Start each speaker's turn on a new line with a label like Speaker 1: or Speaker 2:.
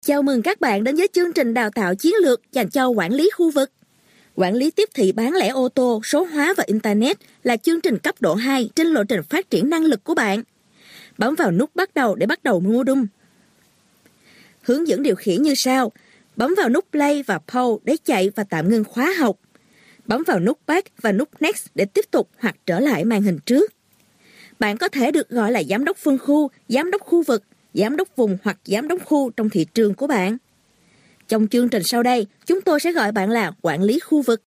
Speaker 1: Chào mừng các bạn đến với chương trình đào tạo chiến lược dành cho quản lý khu vực. Quản lý tiếp thị bán lẻ ô tô, số hóa và Internet là chương trình cấp độ 2 trên lộ trình phát triển năng lực của bạn. Bấm vào nút bắt đầu để bắt đầu module. Hướng dẫn điều khiển như sau. Bấm vào nút Play và Pause để chạy và tạm ngưng khóa học. Bấm vào nút Back và nút Next để tiếp tục hoặc trở lại màn hình trước. Bạn có thể được gọi là giám đốc phân khu, giám đốc khu vực, giám đốc vùng hoặc giám đốc khu trong thị trường của bạn. Trong chương trình sau đây, chúng tôi sẽ gọi bạn là quản lý khu vực.